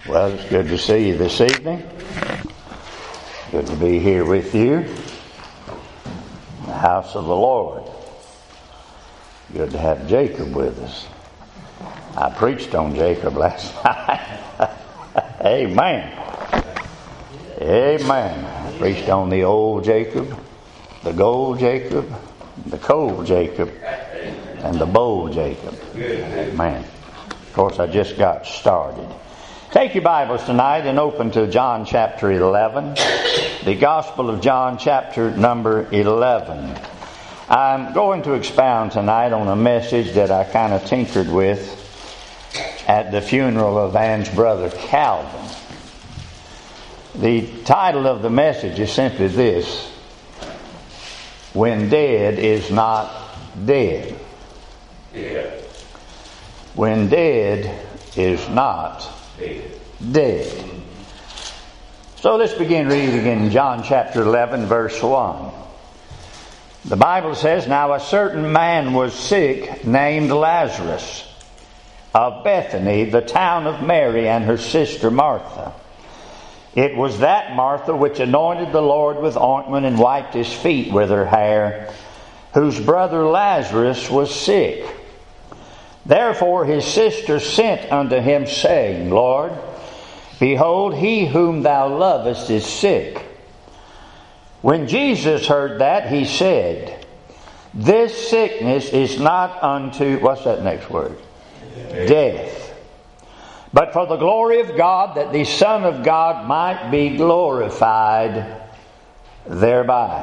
Well, it's good to see you this evening. Good to be here with you in the house of the Lord. Good to have Jacob with us. I preached on Jacob last night. Amen. Amen. I preached on the old Jacob, the gold Jacob, the cold Jacob, and the bold Jacob. Amen. Of course, I just got started. Take your Bibles tonight and open to John chapter 11. The Gospel of John chapter number 11. I'm going to expound tonight on a message that I kind of tinkered with at the funeral of Ann's brother Calvin. The title of the message is simply this: When Dead is Not Dead. Yeah. When dead is not dead. So let's begin reading in John chapter 11 verse 1. The Bible says, "Now a certain man was sick named Lazarus of Bethany, the town of Mary and her sister Martha. It was that Martha which anointed the Lord with ointment and wiped his feet with her hair, whose brother Lazarus was sick. Therefore his sister sent unto him, saying, Lord, behold, he whom thou lovest is sick. When Jesus heard that, he said, This sickness is not unto," what's that next word? Death. "But for the glory of God, that the Son of God might be glorified thereby."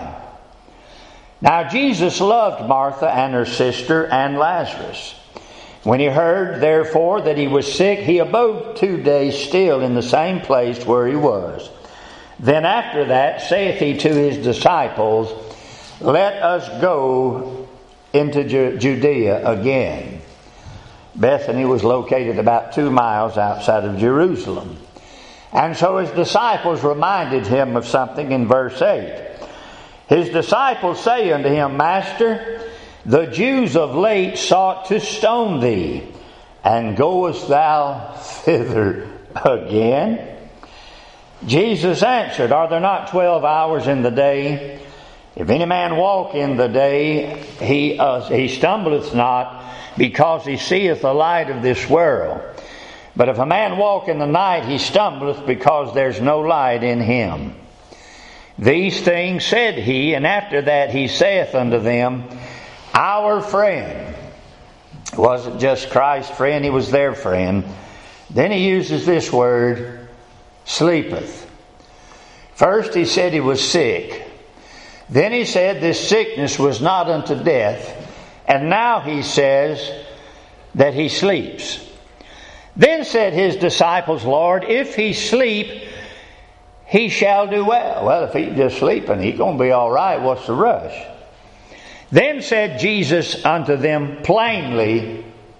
Now Jesus loved Martha and her sister and Lazarus. When he heard, therefore, that he was sick, he abode 2 days still in the same place where he was. Then after that saith he to his disciples, Let us go into Judea again. Bethany was located about 2 miles outside of Jerusalem. And so his disciples reminded him of something in verse 8. His disciples say unto him, Master, the Jews of late sought to stone thee, and goest thou thither again? Jesus answered, Are there not 12 hours in the day? If any man walk in the day, he stumbleth not, because he seeth the light of this world. But if a man walk in the night, he stumbleth, because there's no light in him. These things said he, and after that he saith unto them, Our friend. It wasn't just Christ's friend, he was their friend. Then he uses this word, sleepeth. First he said he was sick. Then he said this sickness was not unto death. And now he says that he sleeps. Then said his disciples, Lord, if he sleep, he shall do well. Well, if he's just sleeping, he's going to be all right. What's the rush? Then said Jesus unto them plainly,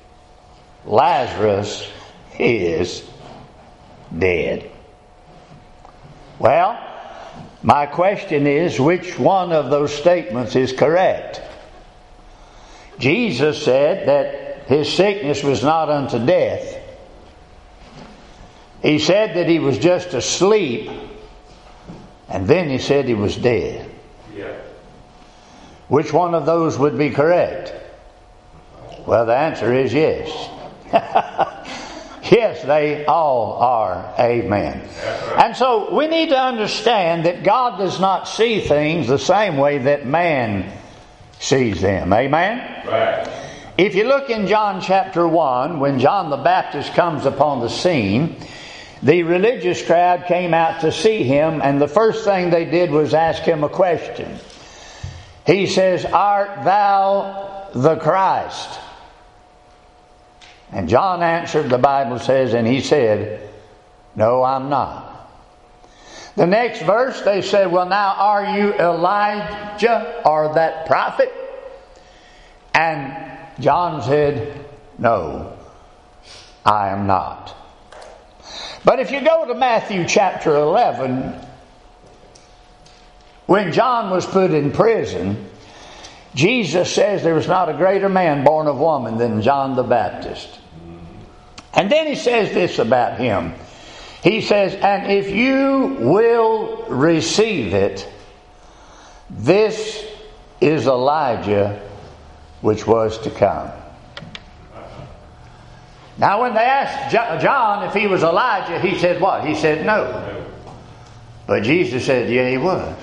Lazarus is dead. Well, my question is, which one of those statements is correct? Jesus said that his sickness was not unto death. He said that he was just asleep, and then he said he was dead. Yeah. Which one of those would be correct? Well, the answer is yes. Yes, they all are. Amen. And so we need to understand that God does not see things the same way that man sees them. Amen? Right. If you look in John chapter 1, when John the Baptist comes upon the scene, the religious crowd came out to see him, and the first thing they did was ask him a question. He says, Art thou the Christ? And John answered, the Bible says, and he said, No, I'm not. The next verse they said, Well, now are you Elijah or that prophet? And John said, No, I am not. But if you go to Matthew chapter 11, when John was put in prison, Jesus says there was not a greater man born of woman than John the Baptist. And then he says this about him. He says, and if you will receive it, this is Elijah which was to come. Now when they asked John if he was Elijah, he said what? He said no. But Jesus said, yeah, he was.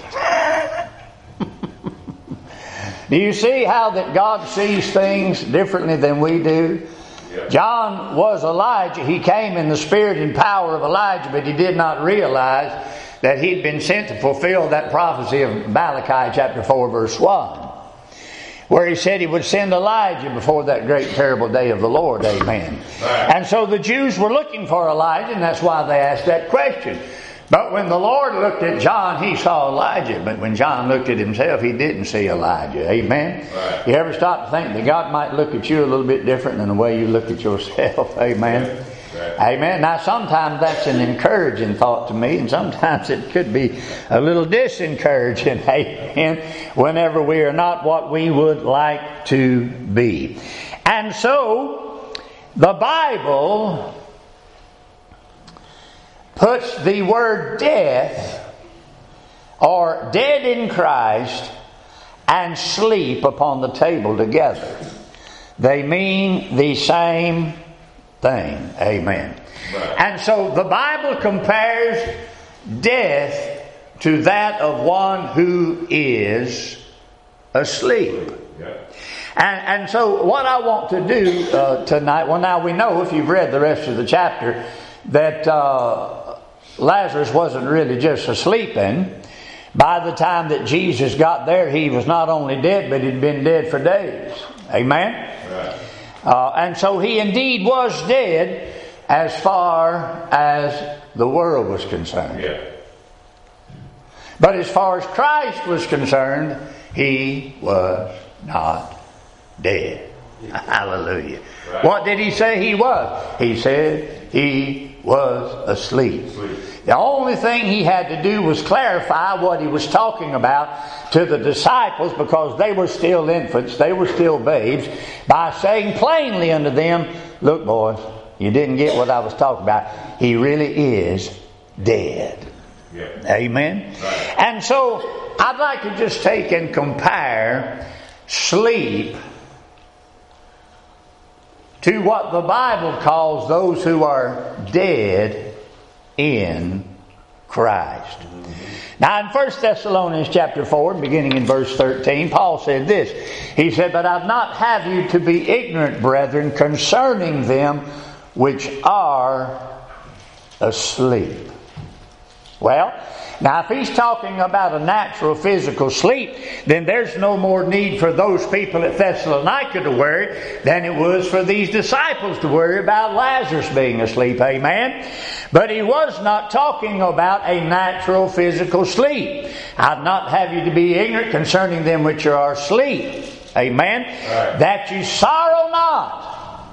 Do you see how that God sees things differently than we do? John was Elijah. He came in the spirit and power of Elijah, but he did not realize that he'd been sent to fulfill that prophecy of Malachi chapter 4 verse 1, where he said he would send Elijah before that great terrible day of the Lord. Amen. Right. And so the Jews were looking for Elijah, and that's why they asked that question. But when the Lord looked at John, he saw Elijah. But when John looked at himself, he didn't see Elijah. Amen? Right. You ever stop to think that God might look at you a little bit different than the way you look at yourself? Amen? Right. Amen. Now sometimes that's an encouraging thought to me, and sometimes it could be a little disencouraging. Amen. Whenever we are not what we would like to be. And so the Bible puts the word death, or dead in Christ, and sleep upon the table together. They mean the same thing. Amen. Right. And so the Bible compares death to that of one who is asleep. Yeah. And so what I want to do tonight, well now we know, if you've read the rest of the chapter, that Lazarus wasn't really just asleeping. By the time that Jesus got there, he was not only dead, but he'd been dead for days. Amen? Right. And so he indeed was dead as far as the world was concerned. Yeah. But as far as Christ was concerned, he was not dead. Hallelujah. Right. What did he say he was? He said he was asleep. The only thing he had to do was clarify what he was talking about to the disciples, because they were still infants, they were still babes, by saying plainly unto them, look boys, you didn't get what I was talking about. He really is dead. Yeah. Amen? Right. And so I'd like to just take and compare sleep to what the Bible calls those who are dead in Christ. Now in 1 Thessalonians chapter 4, beginning in verse 13, Paul said this. He said, but I'd not have you to be ignorant, brethren, concerning them which are asleep. Well, now if he's talking about a natural physical sleep, then there's no more need for those people at Thessalonica to worry than it was for these disciples to worry about Lazarus being asleep. Amen? But he was not talking about a natural physical sleep. I'd not have you to be ignorant concerning them which are asleep. Amen? Right. That you sorrow not.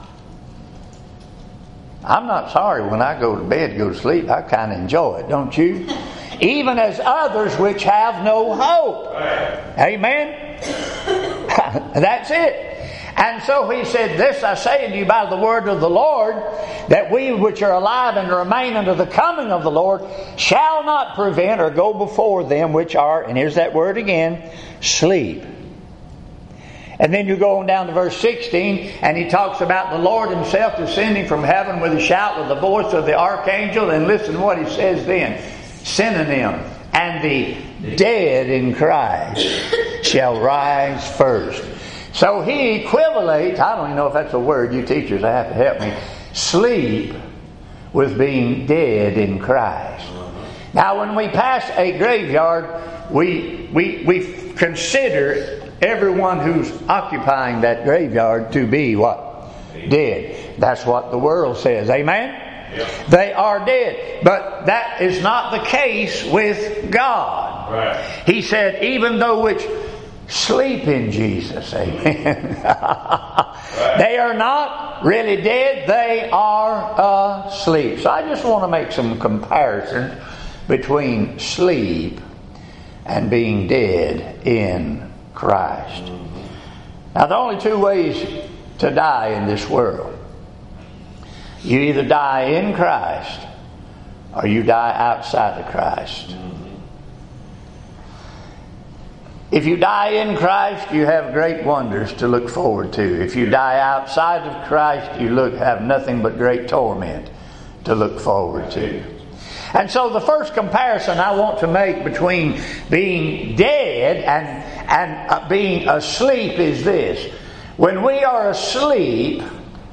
I'm not sorry when I go to bed, go to sleep. I kind of enjoy it, don't you? Even as others which have no hope. Amen? That's it. And so he said, this I say unto you by the word of the Lord, that we which are alive and remain unto the coming of the Lord shall not prevent or go before them which are, and here's that word again, sleep. And then you go on down to verse 16, and he talks about the Lord himself descending from heaven with a shout, with the voice of the archangel. And listen to what he says then. Synonym. And the dead in Christ shall rise first. So he equivalates, I don't even know if that's a word, you teachers have to help me, sleep with being dead in Christ. Now when we pass a graveyard, we consider everyone who's occupying that graveyard to be what? Dead. That's what the world says. Amen? Yep. They are dead. But that is not the case with God. Right. He said, even though which sleep in Jesus. Amen. Right. They are not really dead. They are asleep. So I just want to make some comparisons between sleep and being dead in Christ. Now the only two ways to die in this world. You either die in Christ or you die outside of Christ. If you die in Christ, you have great wonders to look forward to. If you die outside of Christ, you have nothing but great torment to look forward to. And so the first comparison I want to make between being dead and being asleep is this. When we are asleep,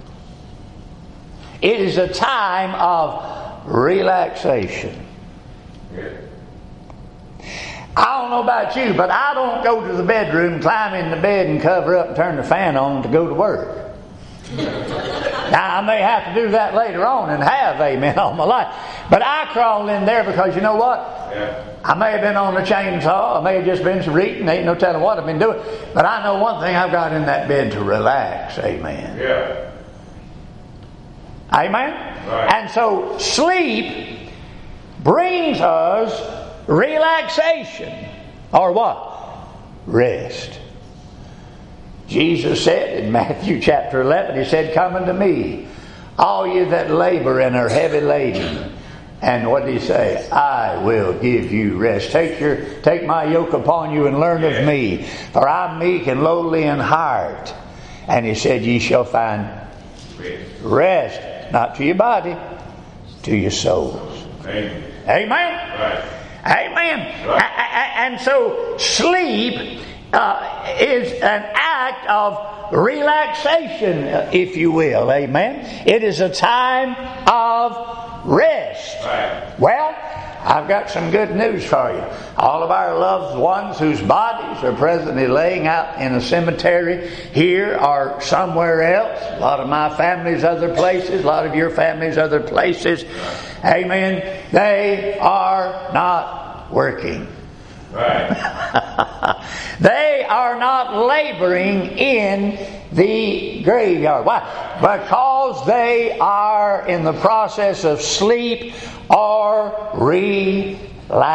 it is a time of relaxation. I don't know about you, but I don't go to the bedroom, climb in the bed and cover up and turn the fan on to go to work. Now, I may have to do that later on and have, amen, all my life. But I crawl in there because you know what? I may have been on the chainsaw. I may have just been reading. Ain't no telling what I've been doing. But I know one thing, I've got in that bed to relax, amen. Yeah. Amen? Right. And so sleep brings us relaxation. Or what? Rest. Jesus said in Matthew chapter 11, He said, "Come unto me, all you that labor and are heavy laden." And what did He say? "I will give you rest. Take my yoke upon you and learn of me, for I'm meek and lowly in heart." And He said, "Ye shall find rest, not to your body, to your souls." Amen. Amen? Right. Amen. Right. And so sleep is an act of relaxation, if you will. Amen. It is a time of rest. Right. Well, I've got some good news for you. All of our loved ones whose bodies are presently laying out in a cemetery here or somewhere else. A lot of my family's other places. A lot of your family's other places. Amen. They are not working. Right. They are not laboring in the graveyard. Why? Because they are in the process of sleep or relaxation.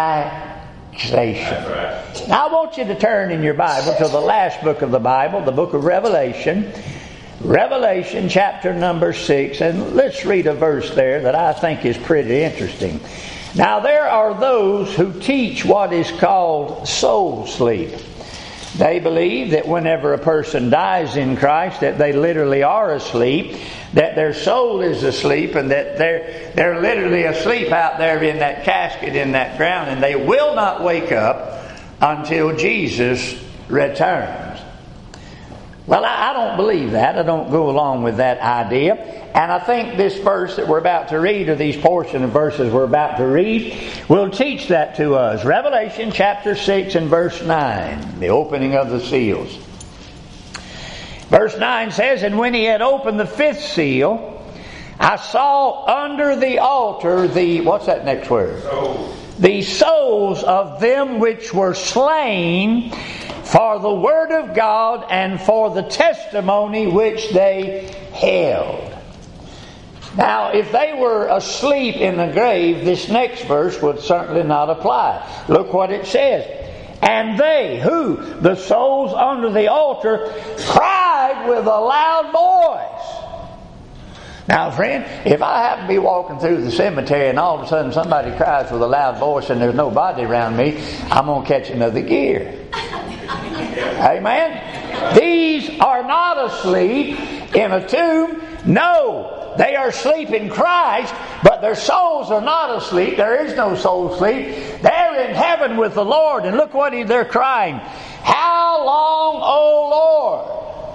Right. Now I want you to turn in your Bible to the last book of the Bible, the book of Revelation. Revelation chapter number 6. And let's read a verse there that I think is pretty interesting. Now there are those who teach what is called soul sleep. They believe that whenever a person dies in Christ, that they literally are asleep, that their soul is asleep, and that they're literally asleep out there in that casket in that ground, and they will not wake up until Jesus returns. Well, I don't believe that. I don't go along with that idea. And I think this verse that we're about to read, or these portion of verses we're about to read, will teach that to us. Revelation chapter 6 and verse 9, the opening of the seals. Verse 9 says, "And when He had opened the fifth seal, I saw under the altar what's that next word? The souls of them which were slain for the word of God and for the testimony which they held." Now, if they were asleep in the grave, this next verse would certainly not apply. Look what it says. "And they," who? The souls under the altar, "cried with a loud voice." Now, friend, if I happen to be walking through the cemetery and all of a sudden somebody cries with a loud voice and there's nobody around me, I'm going to catch another gear. Amen? These are not asleep in a tomb. No, they are asleep in Christ, but their souls are not asleep. There is no soul sleep. They're in heaven with the Lord. And look what they're crying. "How long, O Lord?"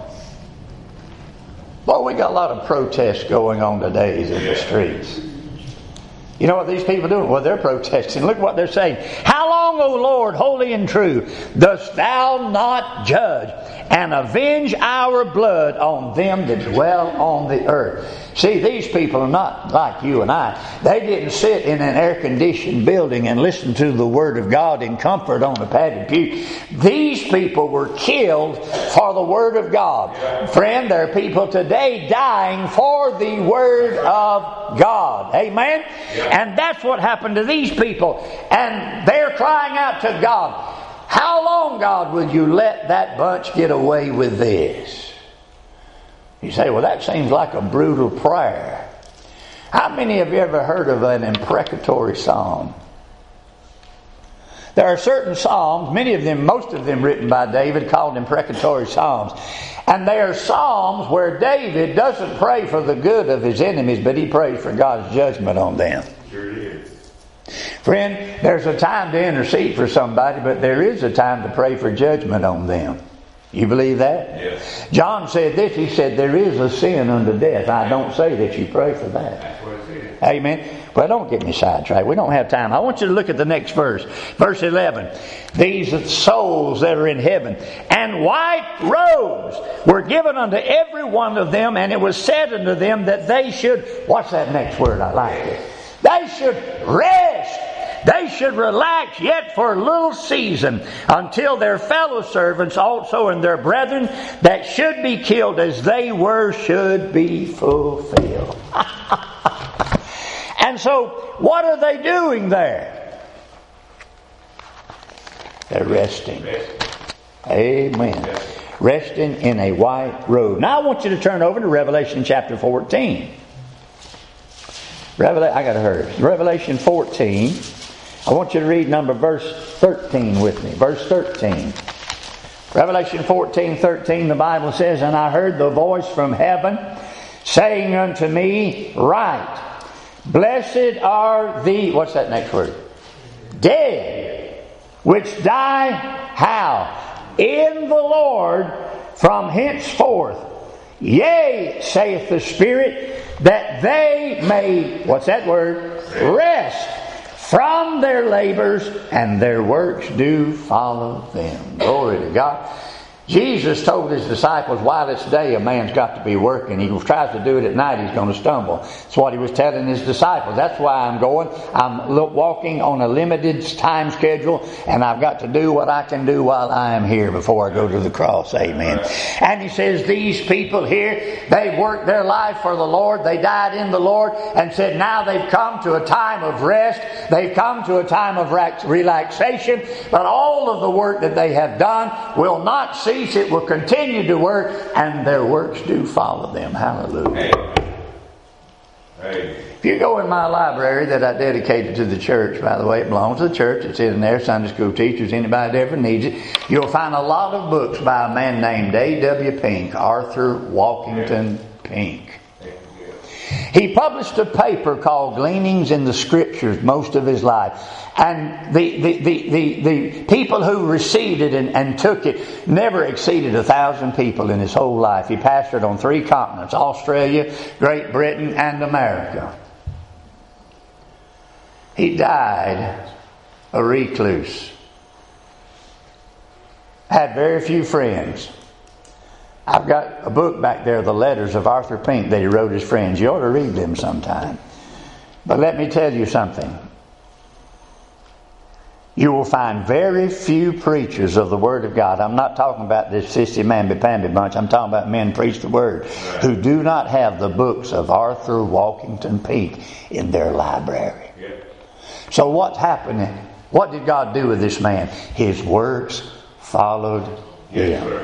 Well, we got a lot of protests going on today in the streets. You know what these people are doing? Well, they're protesting. Look what they're saying. "How long, O Lord, holy and true, dost thou not judge and avenge our blood on them that dwell on the earth?" See, these people are not like you and I. They didn't sit in an air-conditioned building and listen to the Word of God in comfort on a padded pew. These people were killed for the Word of God. Friend, there are people today dying for the Word of God. Amen? And that's what happened to these people. And they're crying out to God, "How long, God, will you let that bunch get away with this?" You say, well, that seems like a brutal prayer. How many have you ever heard of an imprecatory psalm? There are certain psalms, many of them, most of them written by David, called imprecatory psalms. And they are psalms where David doesn't pray for the good of his enemies, but he prays for God's judgment on them. Sure it is. Friend, there's a time to intercede for somebody, but there is a time to pray for judgment on them. You believe that? Yes. John said this, he said, there is a sin unto death. I don't say that you pray for that. That's what it says. Amen. Well, don't get me sidetracked. We don't have time. I want you to look at the next verse. Verse 11. These are the souls that are in heaven. And white robes were given unto every one of them, and it was said unto them that they should, what's that next word? I like it. They should rest. They should relax yet for a little season until their fellow servants also and their brethren that should be killed as they were should be fulfilled. And so, what are they doing there? They're resting. Amen. Resting in a white robe. Now I want you to turn over to Revelation chapter 14. I got to hurry. Revelation 14. I want you to read verse 13 with me. Verse 13. Revelation 14:13, the Bible says, And I heard the voice from heaven saying unto me, Write, blessed are the, what's that next word? Dead, which die, how? In the Lord from henceforth. Yea, saith the Spirit, that they may, what's that word? Rest from their labors, and their works do follow them. Glory to God. Jesus told his disciples, while it's day, a man's got to be working. He tries to do it at night, he's going to stumble. That's what he was telling his disciples. That's why I'm going. I'm walking on a limited time schedule, and I've got to do what I can do while I am here before I go to the cross. Amen. And he says, these people here, they've worked their life for the Lord. They died in the Lord, and said now they've come to a time of rest. They've come to a time of relaxation. But all of the work that they have done will not cease. It will continue to work, and their works do follow them. Hallelujah. Hey. If you go in my library that I dedicated to the church, by the way, it belongs to the church. It's in there, Sunday school teachers, anybody that ever needs it. You'll find a lot of books by a man named A.W. Pink, Arthur Walkington Pink. He published a paper called Gleanings in the Scriptures most of his life. And the people who received it and took it never exceeded 1,000 people in his whole life. He pastored on 3 continents, Australia, Great Britain, and America. He died a recluse. Had very few friends. I've got a book back there, The Letters of Arthur Pink, that he wrote his friends. You ought to read them sometime. But let me tell you something. You will find very few preachers of the Word of God. I'm not talking about this sissy mamby-pamby bunch. I'm talking about men preach the Word who do not have the books of Arthur Walkington Pink in their library. So what's happening? What did God do with this man? His works followed him.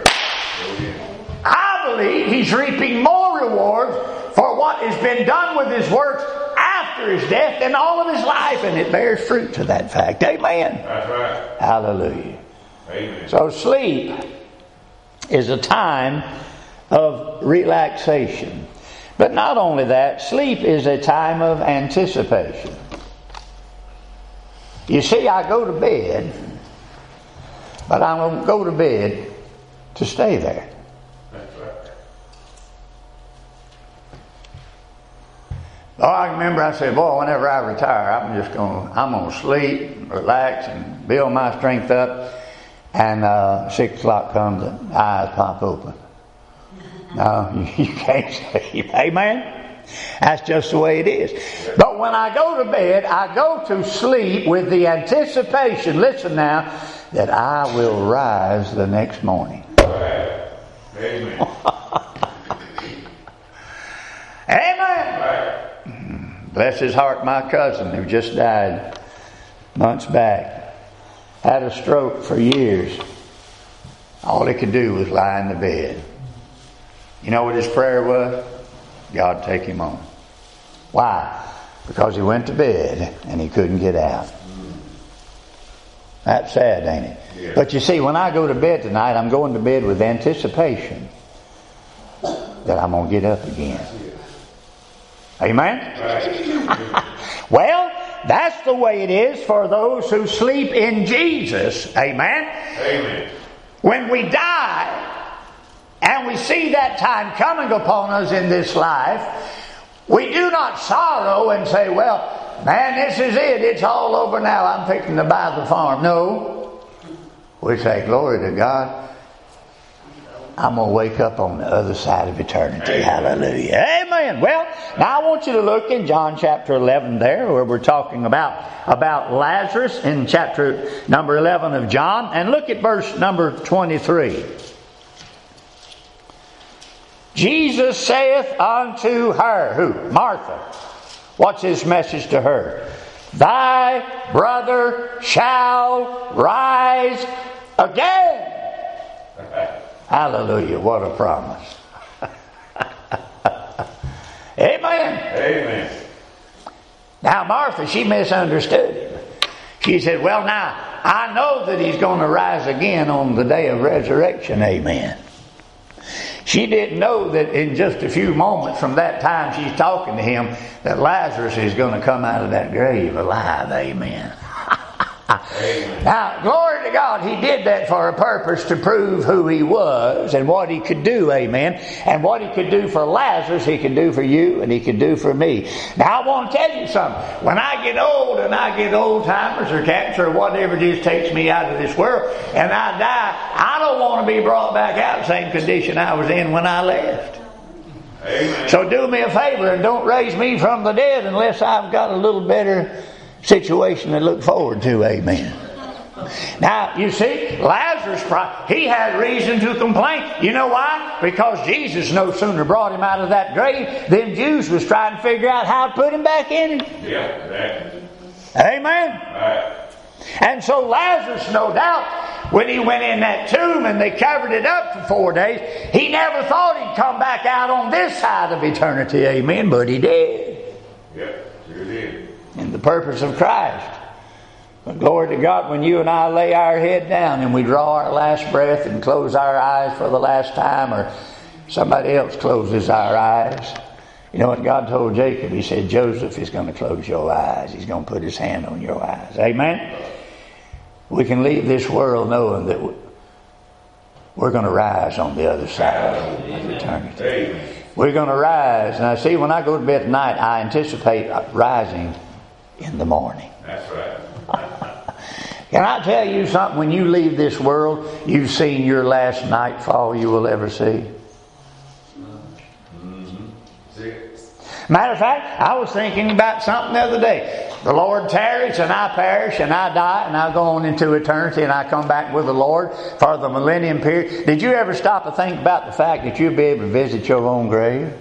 I believe he's reaping more rewards for what has been done with his works after his death than all of his life, and it bears fruit to that fact. Amen. That's right. Hallelujah. Amen. So sleep is a time of relaxation. But not only that, sleep is a time of anticipation. You see, I go to bed, but I don't go to bed to stay there. Oh, I remember I said, boy, whenever I retire, I'm going to sleep, relax, and build my strength up. And 6 o'clock comes, the eyes pop open. No, you can't sleep. Amen? That's just the way it is. But when I go to bed, I go to sleep with the anticipation, listen now, that I will rise the next morning. Amen. Amen. Bless his heart, my cousin who just died months back. Had a stroke for years. All he could do was lie in the bed. You know what his prayer was? God, take him on. Why? Because he went to bed and he couldn't get out. That's sad, ain't it? Yeah. But you see, when I go to bed tonight, I'm going to bed with anticipation that I'm going to get up again. Amen? Right. Well, that's the way it is for those who sleep in Jesus. Amen? Amen. When we die and we see that time coming upon us in this life, we do not sorrow and say, well, man, this is it. It's all over now. I'm fixing to buy the farm. No. We say, glory to God. I'm going to wake up on the other side of eternity. Hallelujah. Amen. Well, now I want you to look in John chapter 11 there, where we're talking about Lazarus in chapter number 11 of John. And look at verse number 23. Jesus saith unto her, who? Martha. What's his message to her? Thy brother shall rise again. Hallelujah. What a promise. Amen. Amen. Now Martha, she misunderstood him. She said, well, now, I know that he's going to rise again on the day of resurrection. Amen. She didn't know that in just a few moments from that time she's talking to him, that Lazarus is going to come out of that grave alive. Amen. Amen. Now, glory to God, he did that for a purpose to prove who he was and what he could do, amen. And what he could do for Lazarus, he could do for you and he could do for me. Now, I want to tell you something. When I get old and I get Alzheimer's or cancer or whatever it is takes me out of this world and I die, I don't want to be brought back out the same condition I was in when I left. Amen. So do me a favor and don't raise me from the dead unless I've got a little better situation to look forward to. Amen. Now, you see, Lazarus, he had reason to complain. You know why? Because Jesus no sooner brought him out of that grave than Jews was trying to figure out how to put him back in it. Yeah, exactly. Amen. Right. And so Lazarus, no doubt, when he went in that tomb and they covered it up for 4 days, he never thought he'd come back out on this side of eternity. Amen. But he did. Yep, sure did. In the purpose of Christ. But glory to God, when you and I lay our head down and we draw our last breath and close our eyes for the last time, or somebody else closes our eyes, you know what God told Jacob? He said, Joseph is going to close your eyes. He's going to put his hand on your eyes. Amen? We can leave this world knowing that we're going to rise on the other side of eternity. Amen. We're going to rise. Now see, when I go to bed tonight, I anticipate rising in the morning. That's right. Can I tell you something? When you leave this world, you've seen your last nightfall you will ever see. Mm-hmm. See it? Matter of fact, I was thinking about something the other day. The Lord tarries and I perish and I die and I go on into eternity and I come back with the Lord for the millennium period. Did you ever stop to think about the fact that you'll be able to visit your own grave?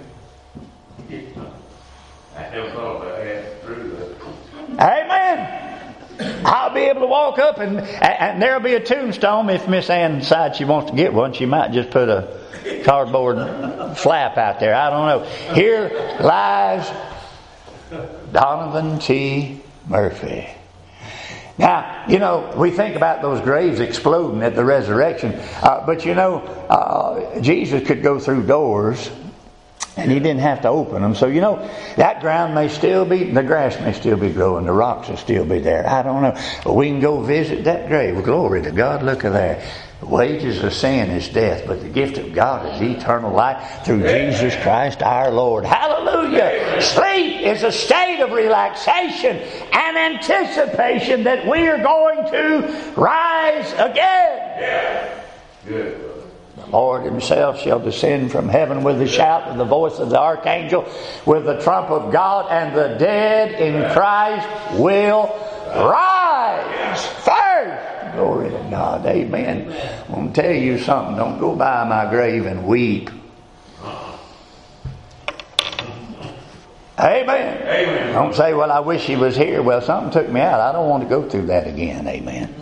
I never thought about that. True. Amen. I'll be able to walk up and there'll be a tombstone. If Miss Ann decides she wants to get one, she might just put a cardboard flap out there. I don't know. Here lies Donovan T. Murphy. Now, you know, we think about those graves exploding at the resurrection. But you know, Jesus could go through doors and he didn't have to open them. So, you know, that ground may still be, the grass may still be growing, the rocks will still be there. I don't know. But we can go visit that grave. Glory to God. Look at there. The wages of sin is death, but the gift of God is eternal life through Jesus Christ our Lord. Hallelujah. Sleep is a state of relaxation and anticipation that we are going to rise again. Yeah. Good. The Lord himself shall descend from heaven with a shout, with the voice of the archangel, with the trump of God, and the dead in Christ will rise first. Glory to God. Amen. I'm going to tell you something. Don't go by my grave and weep. Amen. Amen. Don't say, well, I wish he was here. Well, something took me out. I don't want to go through that again. Amen.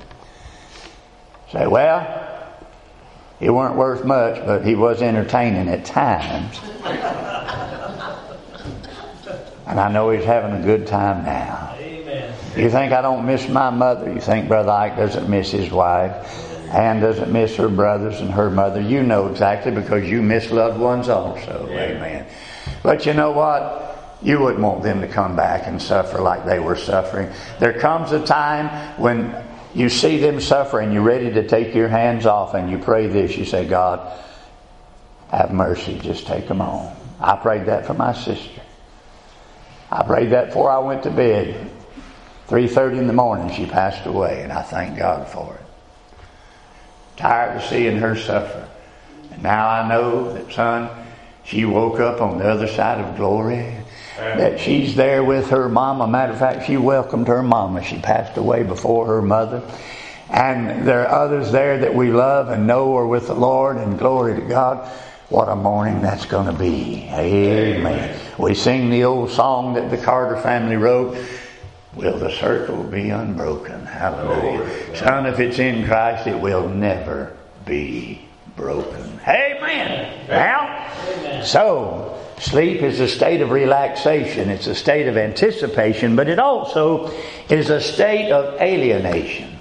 Say, well, he weren't worth much, but he was entertaining at times. And I know he's having a good time now. Amen. You think I don't miss my mother? You think Brother Ike doesn't miss his wife? Ann doesn't miss her brothers and her mother? You know exactly, because you miss loved ones also. Amen. But you know what? You wouldn't want them to come back and suffer like they were suffering. There comes a time when you see them suffer and you're ready to take your hands off and you pray this. You say, God, have mercy. Just take them on. I prayed that for my sister. I prayed that before I went to bed. 3:30 in the morning she passed away, and I thank God for it. Tired of seeing her suffer. And now I know that, son, she woke up on the other side of glory. That she's there with her mama. Matter of fact, she welcomed her mama. She passed away before her mother. And there are others there that we love and know are with the Lord, and glory to God. What a morning that's going to be. Amen. We sing the old song that the Carter family wrote. Will the circle be unbroken? Hallelujah. Son, if it's in Christ, it will never be broken. Amen. Now, so sleep is a state of relaxation. It's a state of anticipation, but it also is a state of alienation.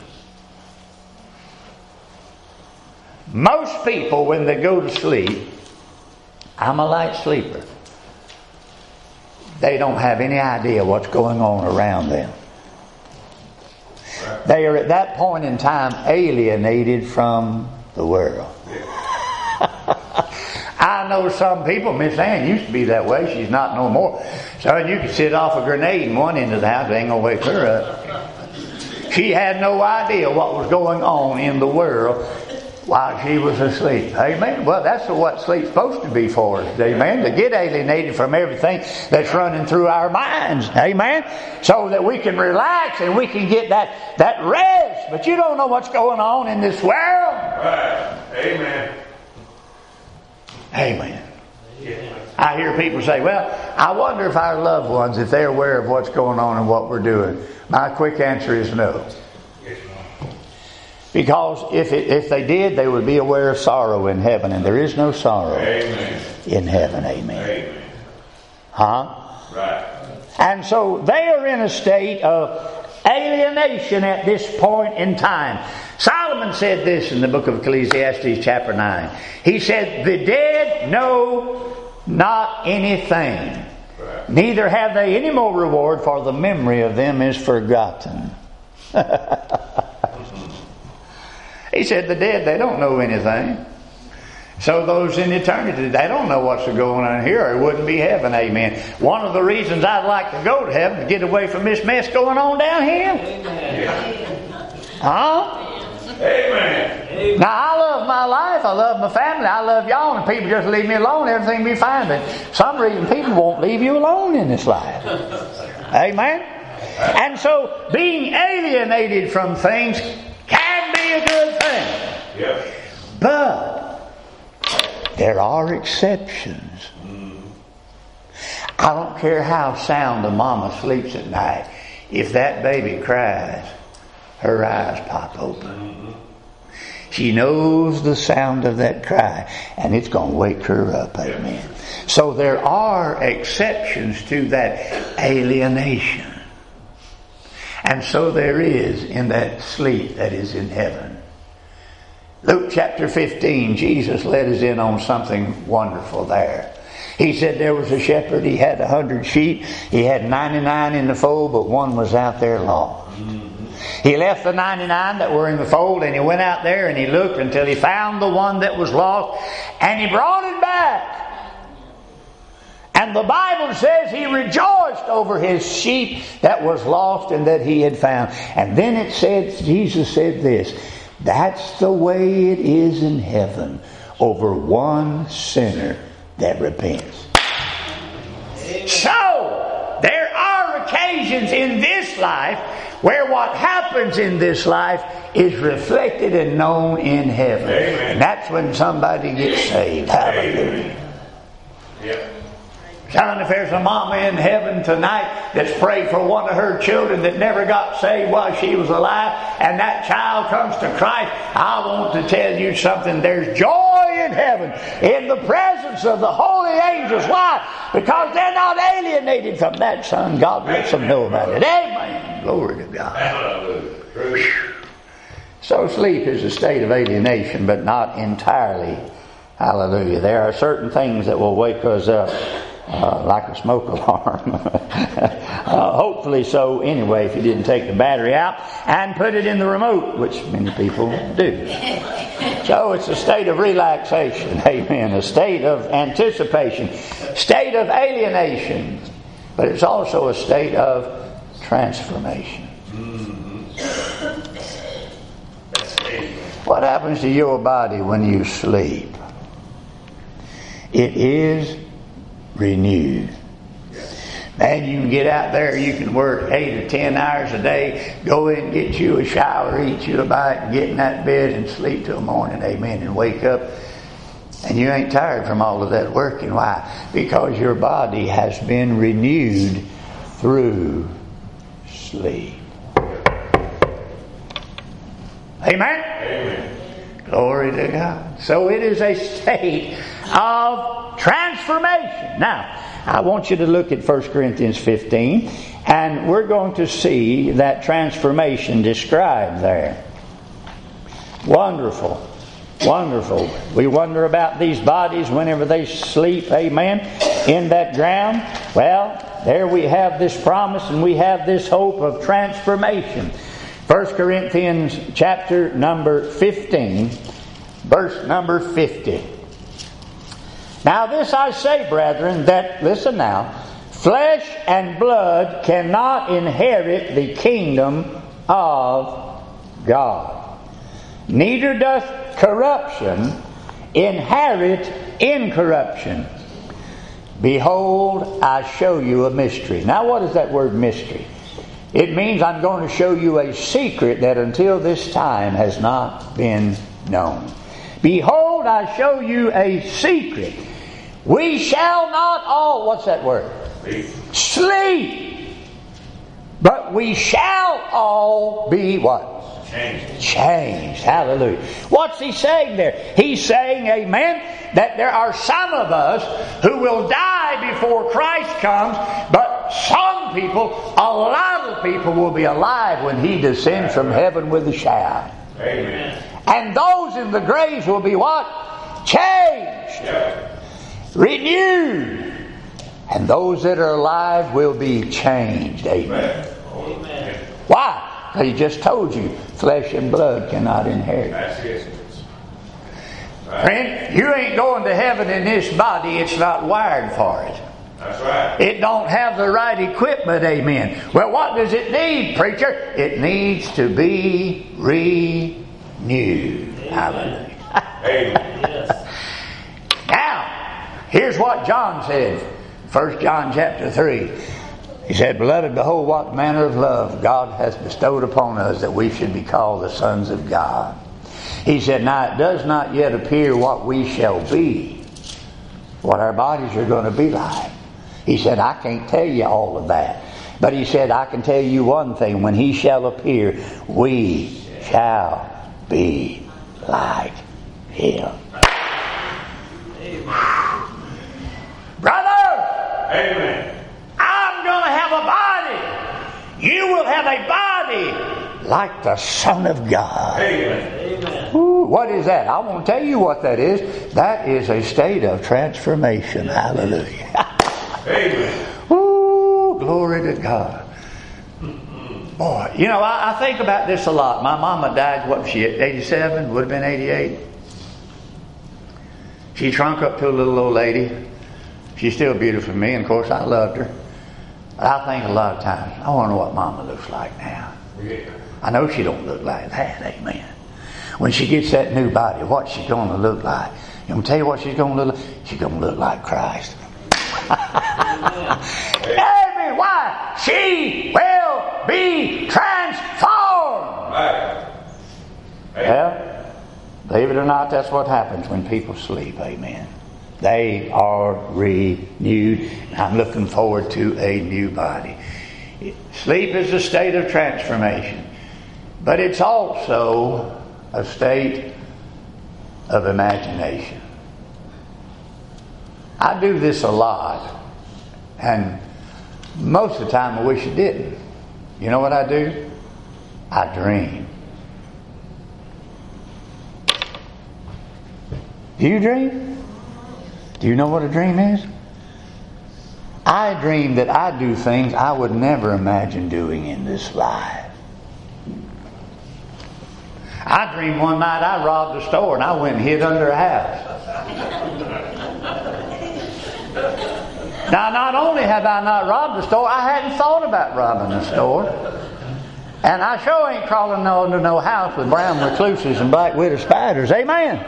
Most people, when they go to sleep, I'm a light sleeper. They don't have any idea what's going on around them. They are at that point in time alienated from the world. I know some people, Miss Ann used to be that way. She's not no more. So you could sit off a grenade in one end of the house. It ain't going to wake her up. She had no idea what was going on in the world while she was asleep. Amen. Well, that's what sleep's supposed to be for us. Amen. To get alienated from everything that's running through our minds. Amen. So that we can relax and we can get that rest. But you don't know what's going on in this world. Right. Amen. Amen. I hear people say, well, I wonder if our loved ones, if they're aware of what's going on and what we're doing. My quick answer is no. Because if they did, they would be aware of sorrow in heaven. And there is no sorrow in heaven. Amen. Huh? Right. And so they are in a state of alienation at this point in time. Solomon said this in the book of Ecclesiastes chapter 9. He said, the dead know not anything. Right. Neither have they any more reward, for the memory of them is forgotten. He said the dead, they don't know anything. So those in eternity, they don't know what's going on here, or it wouldn't be heaven. Amen. One of the reasons I'd like to go to heaven, to get away from this mess going on down here. Amen. Huh? Amen. Now, I love my life. I love my family. I love y'all. And people just leave me alone, everything will be fine. But for some reason, people won't leave you alone in this life. Amen? And so, being alienated from things can be a good thing. Yep. But there are exceptions. I don't care how sound the mama sleeps at night. If that baby cries, her eyes pop open. She knows the sound of that cry, and it's going to wake her up. Amen. So there are exceptions to that alienation. And so there is in that sleep that is in heaven. Luke chapter 15, Jesus let us in on something wonderful there. He said there was a shepherd. He had 100 sheep. He had 99 in the fold, but one was out there lost. He left the 99 that were in the fold, and he went out there and he looked until he found the one that was lost, and he brought it back. And the Bible says he rejoiced over his sheep that was lost and that he had found. And then it said, Jesus said this, that's the way it is in heaven over one sinner that repents. So, there are occasions in this life where what happens in this life is reflected and known in heaven. Amen. And that's when somebody gets saved. Hallelujah. Yep. Son, if there's a mama in heaven tonight that's prayed for one of her children that never got saved while she was alive, and that child comes to Christ, I want to tell you something. There's joy joy in heaven, in the presence of the holy angels. Why? Because they're not alienated from that Son. God lets them know about it. Amen. Glory to God. So sleep is a state of alienation, but not entirely. Hallelujah. There are certain things that will wake us up, like a smoke alarm. Hopefully so anyway, if you didn't take the battery out and put it in the remote, which many people do. So it's a state of relaxation. Amen. A state of anticipation. State of alienation. But it's also a state of transformation. What happens to your body when you sleep? It is renewed. Man, you can get out there, you can work 8 or 10 hours a day, go in, get you a shower, eat you a bite, and get in that bed and sleep till morning, amen, and wake up. And you ain't tired from all of that working. Why? Because your body has been renewed through sleep. Amen? Amen. Glory to God. So it is a state of transformation. Now, I want you to look at 1 Corinthians 15, and we're going to see that transformation described there. Wonderful. Wonderful. We wonder about these bodies whenever they sleep, amen, in that ground. Well, there we have this promise and we have this hope of transformation. 1 Corinthians chapter number 15, verse number 50. Now this I say, brethren, that, listen now, flesh and blood cannot inherit the kingdom of God. Neither doth corruption inherit incorruption. Behold, I show you a mystery. Now what is that word mystery? It means I'm going to show you a secret that until this time has not been known. Behold, I show you a secret. We shall not all, what's that word? Sleep. But we shall all be what? Changed. Hallelujah. What's he saying there? He's saying, amen, that there are some of us who will die before Christ comes, but some people, a lot of people will be alive when He descends from heaven with a shout. Amen. And those in the graves will be what? Changed. Yeah. Renewed. And those that are alive will be changed. Amen. Amen. Why? Because He just told you, flesh and blood cannot inherit. That's it. Friend, you ain't going to heaven in this body. It's not wired for it. That's right. It don't have the right equipment, amen. Well, what does it need, preacher? It needs to be renewed. Hallelujah. Amen. Now, here's what John said. 1 John chapter 3. He said, Beloved, behold what manner of love God hath bestowed upon us, that we should be called the sons of God. He said, now it does not yet appear what we shall be, what our bodies are going to be like. He said, I can't tell you all of that. But he said, I can tell you one thing. When He shall appear, we shall be like Him. Amen. Brother! Amen. I'm going to have a body. You will have a body like the Son of God. Amen. Ooh, what is that? I won't tell you what that is. That is a state of transformation. Hallelujah. Amen. Ooh, glory to God. Boy, you know, I think about this a lot. My mama died, what was she, 87? Would have been 88. She shrunk up to a little old lady. She's still beautiful to me, and of course I loved her. But I think a lot of times, I wonder what mama looks like now. Yeah. I know she don't look like that, amen. When she gets that new body, what's she going to look like? I'm going to tell you what she's going to look like. She's going to look like Christ. Amen. Why? She will be transformed. Right. Well, believe it or not, that's what happens when people sleep. Amen. They are renewed. I'm looking forward to a new body. Sleep is a state of transformation, but it's also a state of imagination. I do this a lot. And most of the time I wish I didn't. You know what I do? I dream. Do you dream? Do you know what a dream is? I dream that I do things I would never imagine doing in this life. I dreamed one night I robbed a store and I went and hid under a house. Now, not only have I not robbed the store, I hadn't thought about robbing the store. And I sure ain't crawling under no house with brown recluses and black widow spiders. Amen.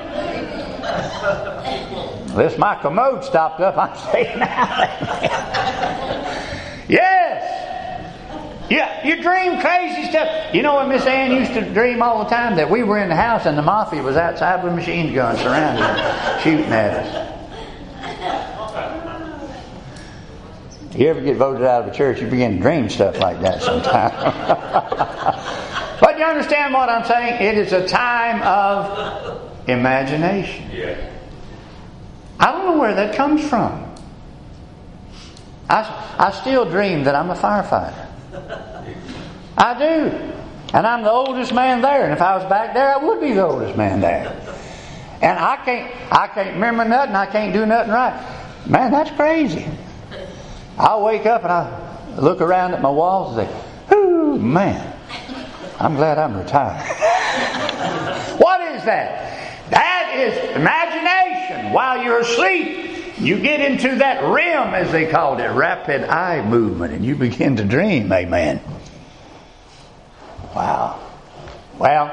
Unless my commode stopped up, I'm staying out. Yes. Yeah, you dream crazy stuff. You know what Miss Ann used to dream all the time? That we were in the house and the mafia was outside with machine guns surrounding us, shooting at us. You ever get voted out of a church, you begin to dream stuff like that sometimes. But you understand what I'm saying? It is a time of imagination. Yeah. I don't know where that comes from. I still dream that I'm a firefighter. I do. And I'm the oldest man there. And if I was back there, I would be the oldest man there. And I can't remember nothing. I can't do nothing right. Man, that's crazy. I'll wake up and I look around at my walls and say, "Ooh, man, I'm glad I'm retired." What is that? That is imagination. While you're asleep, you get into that REM, as they called it, rapid eye movement, and you begin to dream. Amen. Wow. Well,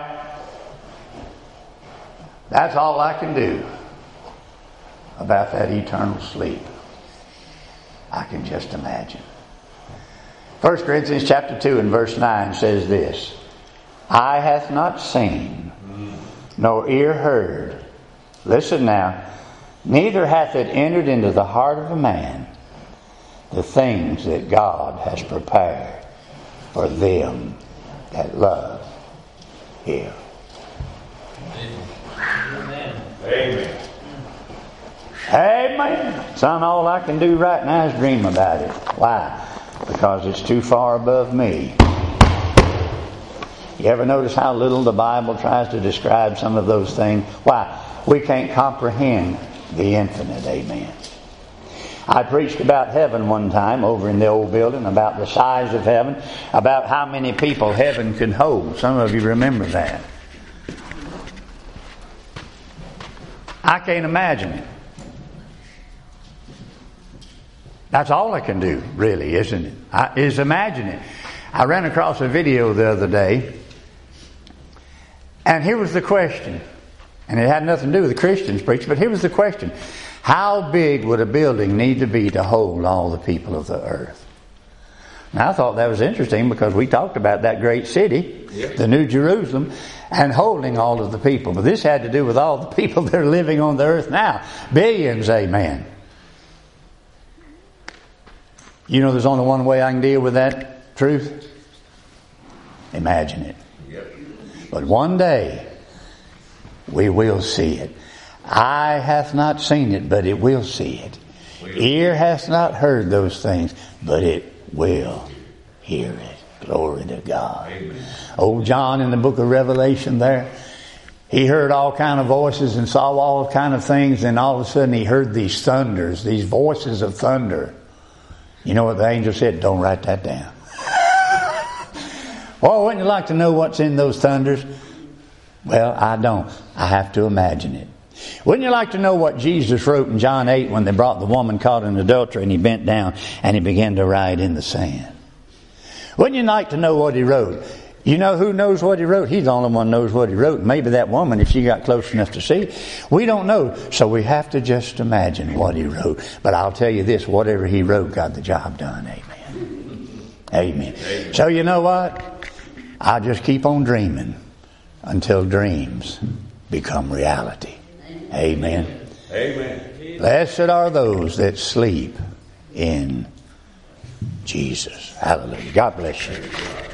that's all I can do about that eternal sleep. I can just imagine. 1 Corinthians chapter 2 and verse 9 says this: "Eye hath not seen, nor ear heard." Listen now. "Neither hath it entered into the heart of a man the things that God has prepared for them that love Him." Amen. Amen. Amen. Son, all I can do right now is dream about it. Why? Because it's too far above me. You ever notice how little the Bible tries to describe some of those things? Why? We can't comprehend the infinite. Amen. I preached about heaven one time over in the old building, about the size of heaven, about how many people heaven can hold. Some of you remember that. I can't imagine it. That's all I can do, really, isn't it? Is imagine it. I ran across a video the other day, and here was the question. And it had nothing to do with the Christians preaching, but here was the question. How big would a building need to be to hold all the people of the earth? Now, I thought that was interesting because we talked about that great city, the New Jerusalem, and holding all of the people. But this had to do with all the people that are living on the earth now. Billions, amen. You know there's only one way I can deal with that truth? Imagine it. But one day, we will see it. Eye hath not seen it, but it will see it. Ear hath not heard those things, but it will hear it. Glory to God. Amen. Old John in the book of Revelation there, he heard all kind of voices and saw all kind of things, and all of a sudden he heard these thunders, these voices of thunder. You know what the angel said? Don't write that down. Well, wouldn't you like to know what's in those thunders? Well, I don't. I have to imagine it. Wouldn't you like to know what Jesus wrote in John 8 when they brought the woman caught in adultery and he bent down and he began to write in the sand? Wouldn't you like to know what he wrote? You know who knows what he wrote? He's the only one who knows what he wrote. Maybe that woman, if she got close enough to see. We don't know. So we have to just imagine what he wrote. But I'll tell you this, whatever he wrote got the job done. Amen. Amen. Amen. So you know what? I'll just keep on dreaming until dreams become reality. Amen. Amen. Blessed are those that sleep in Jesus. Hallelujah. God bless you.